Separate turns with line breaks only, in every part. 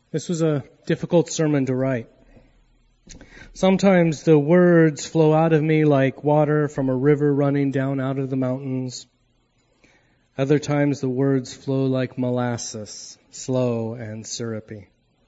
This was a difficult sermon to write. Sometimes the words flow out of me like water from a river running down out of the mountains. Other times the words flow like molasses, slow and syrupy.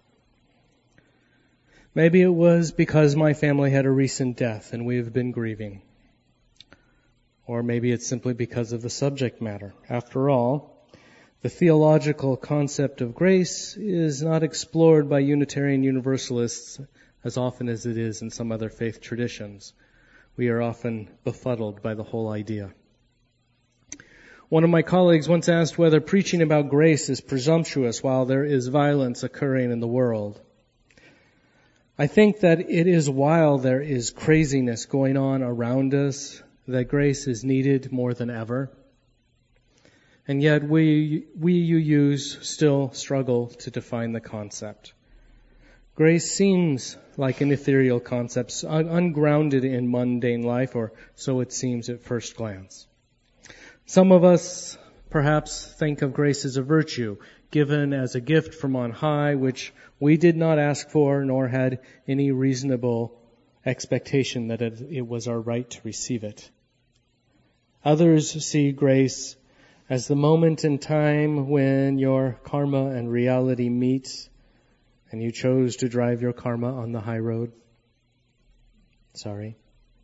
Maybe it was because my family had a recent death and we have been grieving. Or maybe it's simply because of the subject matter. After all, the theological concept of grace is not explored by Unitarian Universalists as often as it is in some other faith traditions. We are often befuddled by the whole idea. One of my colleagues once asked whether preaching about grace is presumptuous while there is violence occurring in the world. I think that it is while there is craziness going on around us that grace is needed more than ever. And yet we UUs still struggle to define the concept. Grace seems like an ethereal concept, ungrounded in mundane life, or so it seems at first glance. Some of us perhaps think of grace as a virtue, given as a gift from on high, which we did not ask for, nor had any reasonable expectation that it was our right to receive it. Others see grace as the moment in time when your karma and reality meet and you chose to drive your karma on the high road. Sorry.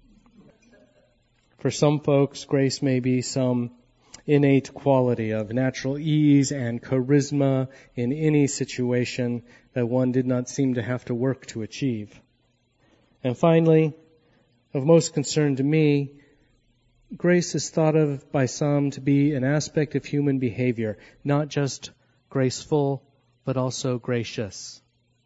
For some folks, grace may be some innate quality of natural ease and charisma in any situation that one did not seem to have to work to achieve. And finally, of most concern to me, grace is thought of by some to be an aspect of human behavior, not just graceful, but also gracious.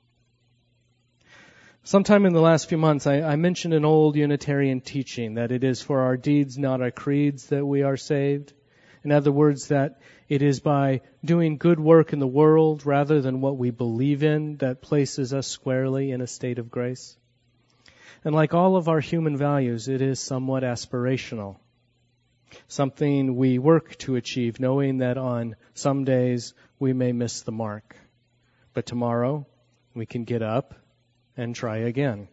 Sometime in the last few months, I mentioned an old Unitarian teaching that it is for our deeds, not our creeds, that we are saved. In other words, that it is by doing good work in the world rather than what we believe in that places us squarely in a state of grace. And like all of our human values, it is somewhat aspirational. Something we work to achieve, knowing that on some days we may miss the mark. But tomorrow we can get up and try again.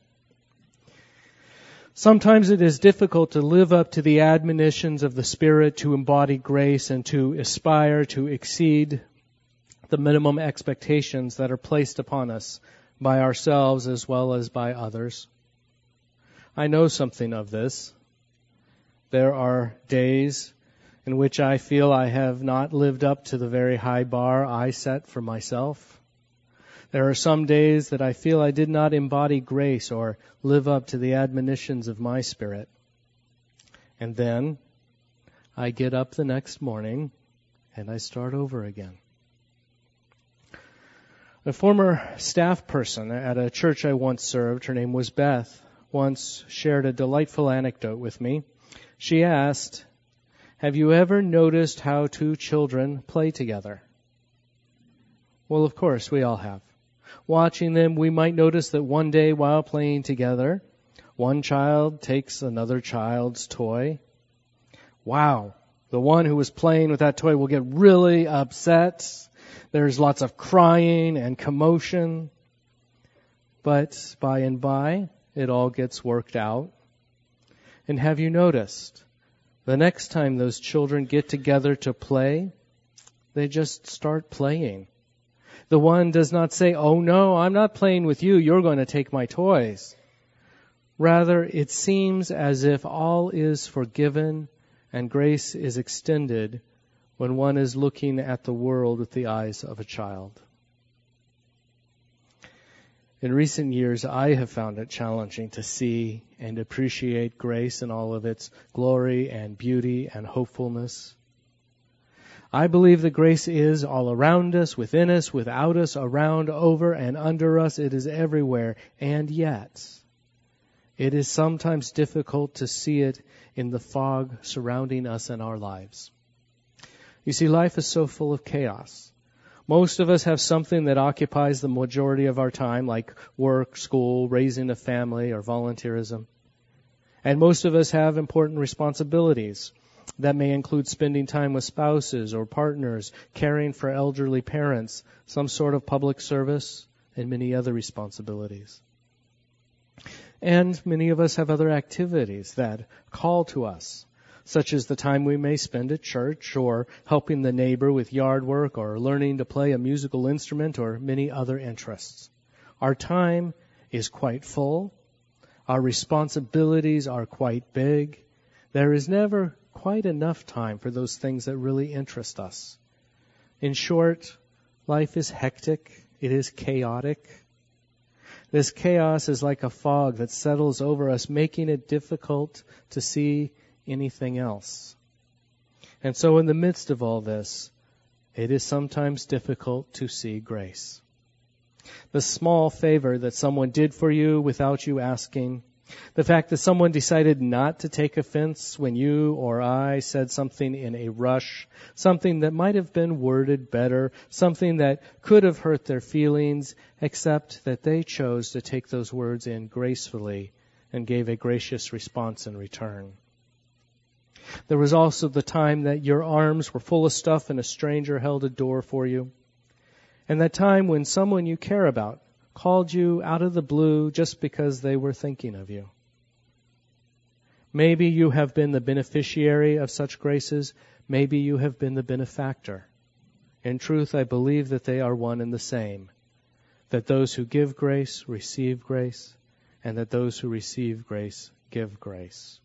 Sometimes it is difficult to live up to the admonitions of the Spirit, to embody grace and to aspire to exceed the minimum expectations that are placed upon us by ourselves as well as by others. I know something of this. There are days in which I feel I have not lived up to the very high bar I set for myself. There are some days that I feel I did not embody grace or live up to the admonitions of my spirit. And then I get up the next morning and I start over again. A former staff person at a church I once served, her name was Beth, once shared a delightful anecdote with me. She asked, "Have you ever noticed how two children play together?" Well, of course, we all have. Watching them, we might notice that one day while playing together, one child takes another child's toy. Wow, the one who was playing with that toy will get really upset. There's lots of crying and commotion. But by and by, it all gets worked out. And have you noticed, the next time those children get together to play, they just start playing. The one does not say, "Oh no, I'm not playing with you, you're going to take my toys." Rather, it seems as if all is forgiven and grace is extended when one is looking at the world with the eyes of a child. In recent years, I have found it challenging to see and appreciate grace in all of its glory and beauty and hopefulness. I believe that grace is all around us, within us, without us, around, over, and under us. It is everywhere. And yet, it is sometimes difficult to see it in the fog surrounding us and our lives. You see, life is so full of chaos. Most of us have something that occupies the majority of our time, like work, school, raising a family, or volunteerism. And most of us have important responsibilities that may include spending time with spouses or partners, caring for elderly parents, some sort of public service, and many other responsibilities. And many of us have other activities that call to us, such as the time we may spend at church, or helping the neighbor with yard work, or learning to play a musical instrument, or many other interests. Our time is quite full. Our responsibilities are quite big. There is never quite enough time for those things that really interest us. In short, life is hectic. It is chaotic. This chaos is like a fog that settles over us, making it difficult to see anything else. And so in the midst of all this, it is sometimes difficult to see grace. The small favor that someone did for you without you asking, the fact that someone decided not to take offense when you or I said something in a rush, something that might have been worded better, something that could have hurt their feelings, except that they chose to take those words in gracefully and gave a gracious response in return. There was also the time that your arms were full of stuff and a stranger held a door for you. And that time when someone you care about called you out of the blue just because they were thinking of you. Maybe you have been the beneficiary of such graces. Maybe you have been the benefactor. In truth, I believe that they are one and the same. That those who give grace receive grace, and that those who receive grace give grace.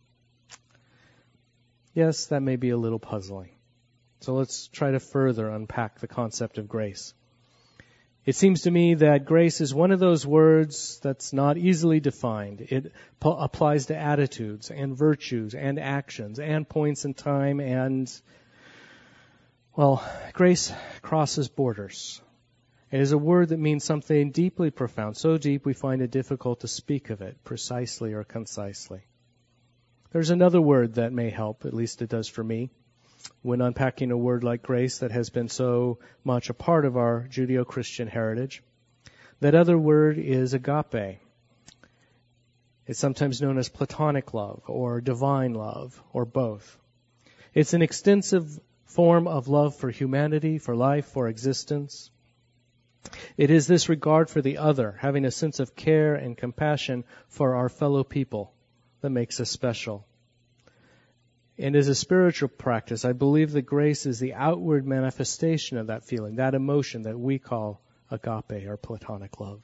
Yes, that may be a little puzzling. So let's try to further unpack the concept of grace. It seems to me that grace is one of those words that's not easily defined. It applies to attitudes and virtues and actions and points in time and, well, grace crosses borders. It is a word that means something deeply profound, so deep we find it difficult to speak of it precisely or concisely. There's another word that may help, at least it does for me, when unpacking a word like grace that has been so much a part of our Judeo-Christian heritage. That other word is agape. It's sometimes known as platonic love or divine love or both. It's an extensive form of love for humanity, for life, for existence. It is this regard for the other, having a sense of care and compassion for our fellow people, that makes us special. And as a spiritual practice, I believe that grace is the outward manifestation of that feeling, that emotion that we call agape or platonic love.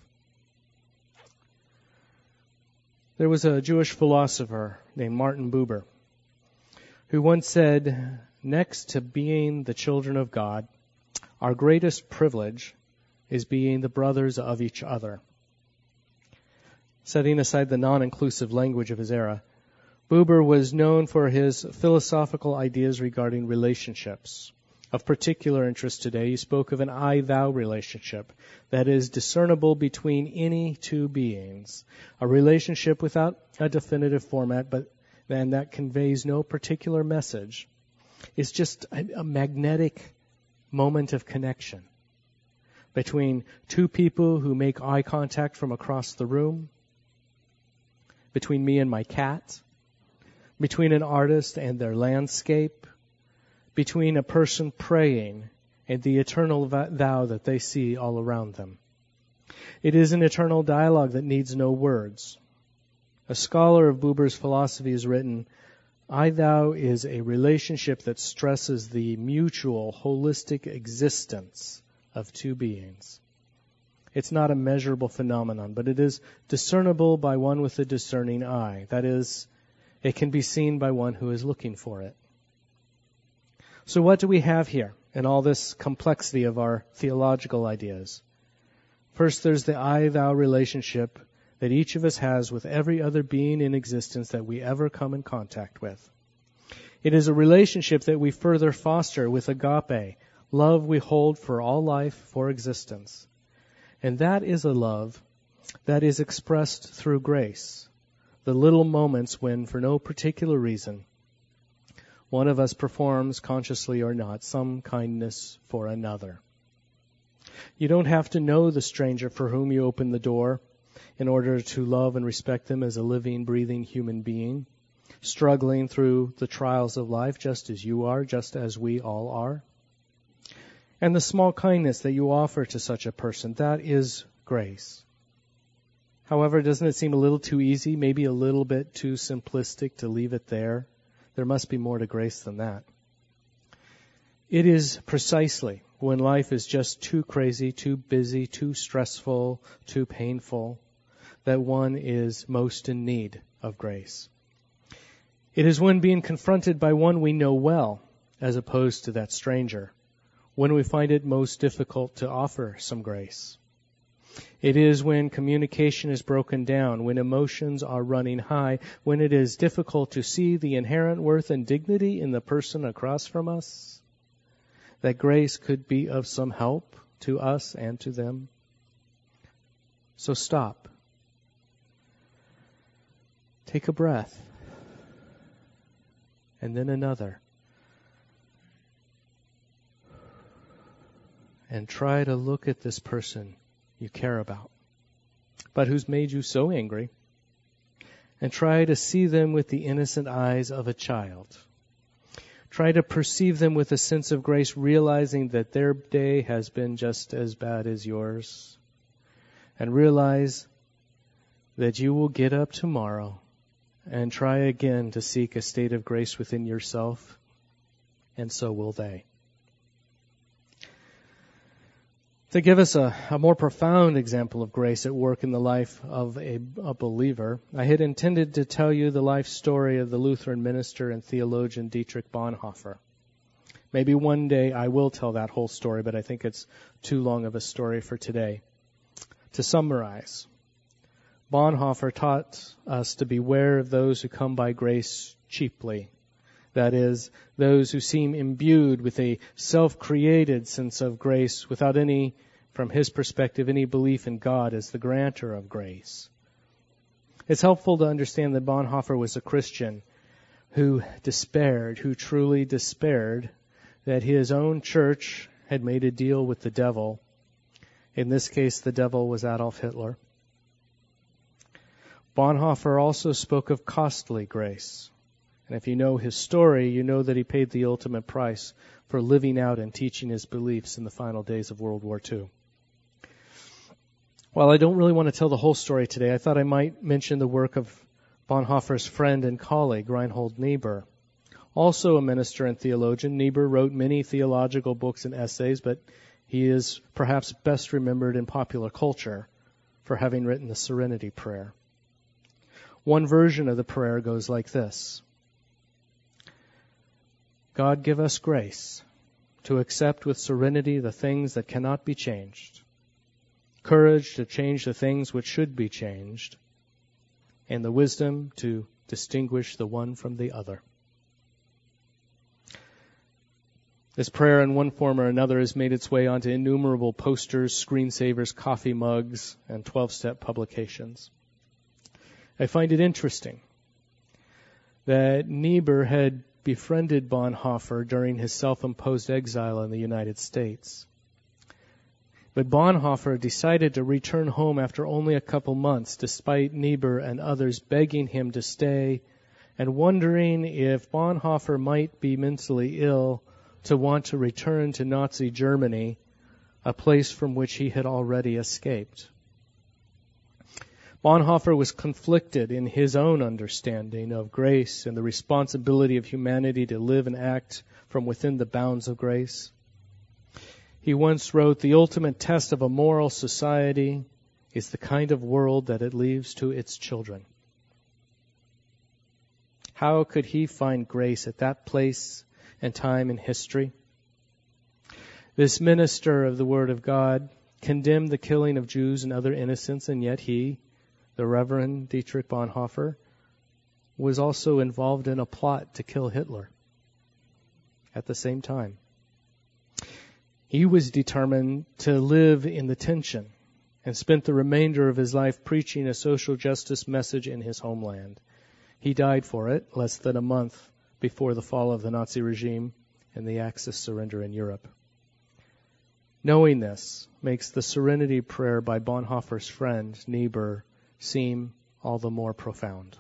There was a Jewish philosopher named Martin Buber who once said, next to being the children of God, our greatest privilege is being the brothers of each other. Setting aside the non-inclusive language of his era, Buber was known for his philosophical ideas regarding relationships. Of particular interest today, he spoke of an I-thou relationship that is discernible between any two beings, a relationship without a definitive format, but then that conveys no particular message. It's just a magnetic moment of connection between two people who make eye contact from across the room, between me and my cat, between an artist and their landscape, between a person praying and the eternal thou that they see all around them. It is an eternal dialogue that needs no words. A scholar of Buber's philosophy has written, I-thou is a relationship that stresses the mutual, holistic existence of two beings. It's not a measurable phenomenon, but it is discernible by one with a discerning eye. That is, it can be seen by one who is looking for it. So what do we have here in all this complexity of our theological ideas? First, there's the I-thou relationship that each of us has with every other being in existence that we ever come in contact with. It is a relationship that we further foster with agape, love we hold for all life, for existence. And that is a love that is expressed through grace. The little moments when, for no particular reason, one of us performs, consciously or not, some kindness for another. You don't have to know the stranger for whom you open the door in order to love and respect them as a living, breathing human being, struggling through the trials of life just as you are, just as we all are. And the small kindness that you offer to such a person, that is grace. However, doesn't it seem a little too easy, maybe a little bit too simplistic to leave it there? There must be more to grace than that. It is precisely when life is just too crazy, too busy, too stressful, too painful, that one is most in need of grace. It is when being confronted by one we know well, as opposed to that stranger, when we find it most difficult to offer some grace. It is when communication is broken down, when emotions are running high, when it is difficult to see the inherent worth and dignity in the person across from us, that grace could be of some help to us and to them. So stop. Take a breath. And then another. And try to look at this person you care about, but who's made you so angry, and try to see them with the innocent eyes of a child. Try to perceive them with a sense of grace, realizing that their day has been just as bad as yours, and realize that you will get up tomorrow and try again to seek a state of grace within yourself, and so will they. To give us a more profound example of grace at work in the life of a believer, I had intended to tell you the life story of the Lutheran minister and theologian Dietrich Bonhoeffer. Maybe one day I will tell that whole story, but I think it's too long of a story for today. To summarize, Bonhoeffer taught us to beware of those who come by grace cheaply. That is, those who seem imbued with a self-created sense of grace without any, from his perspective, any belief in God as the granter of grace. It's helpful to understand that Bonhoeffer was a Christian who despaired, who truly despaired, that his own church had made a deal with the devil. In this case, the devil was Adolf Hitler. Bonhoeffer also spoke of costly grace. And if you know his story, you know that he paid the ultimate price for living out and teaching his beliefs in the final days of World War II. While I don't really want to tell the whole story today, I thought I might mention the work of Bonhoeffer's friend and colleague, Reinhold Niebuhr. Also a minister and theologian, Niebuhr wrote many theological books and essays, but he is perhaps best remembered in popular culture for having written the Serenity Prayer. One version of the prayer goes like this: God, give us grace to accept with serenity the things that cannot be changed, courage to change the things which should be changed, and the wisdom to distinguish the one from the other. This prayer, in one form or another, has made its way onto innumerable posters, screensavers, coffee mugs, and 12-step publications. I find it interesting that Niebuhr had befriended Bonhoeffer during his self-imposed exile in the United States. But Bonhoeffer decided to return home after only a couple months, despite Niebuhr and others begging him to stay and wondering if Bonhoeffer might be mentally ill to want to return to Nazi Germany, a place from which he had already escaped. Bonhoeffer was conflicted in his own understanding of grace and the responsibility of humanity to live and act from within the bounds of grace. He once wrote, "The ultimate test of a moral society is the kind of world that it leaves to its children." How could he find grace at that place and time in history? This minister of the Word of God condemned the killing of Jews and other innocents, and yet he, the Reverend Dietrich Bonhoeffer, was also involved in a plot to kill Hitler at the same time. He was determined to live in the tension and spent the remainder of his life preaching a social justice message in his homeland. He died for it less than a month before the fall of the Nazi regime and the Axis surrender in Europe. Knowing this makes the Serenity Prayer by Bonhoeffer's friend, Niebuhr, seem all the more profound.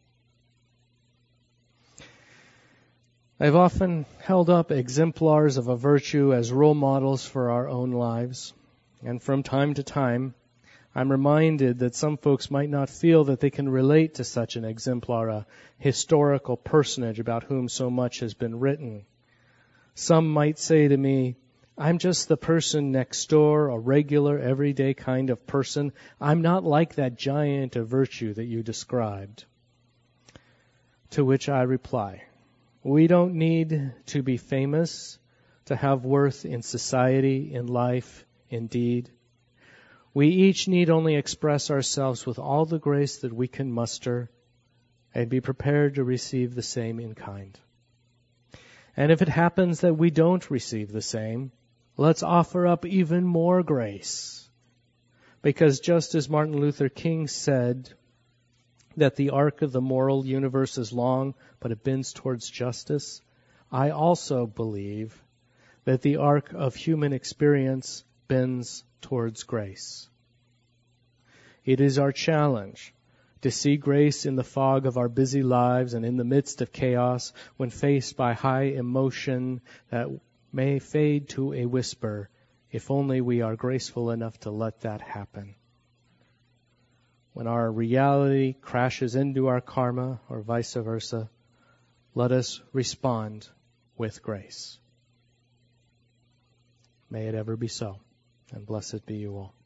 I've often held up exemplars of a virtue as role models for our own lives, and from time to time, I'm reminded that some folks might not feel that they can relate to such an exemplar, a historical personage about whom so much has been written. Some might say to me, I'm just the person next door, a regular, everyday kind of person. I'm not like that giant of virtue that you described. To which I reply, we don't need to be famous to have worth in society, in life, in deed. We each need only express ourselves with all the grace that we can muster and be prepared to receive the same in kind. And if it happens that we don't receive the same, let's offer up even more grace. Because just as Martin Luther King said that the arc of the moral universe is long, but it bends towards justice, I also believe that the arc of human experience bends towards grace. It is our challenge to see grace in the fog of our busy lives and in the midst of chaos when faced by high emotion that may fade to a whisper, if only we are graceful enough to let that happen. When our reality crashes into our karma or vice versa, let us respond with grace. May it ever be so, and blessed be you all.